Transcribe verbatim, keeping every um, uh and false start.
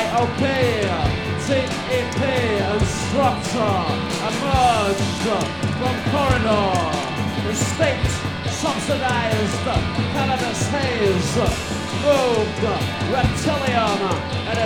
P, T E P instructor emerged from corridor. The state subsidized cannabis haze moved reptilian and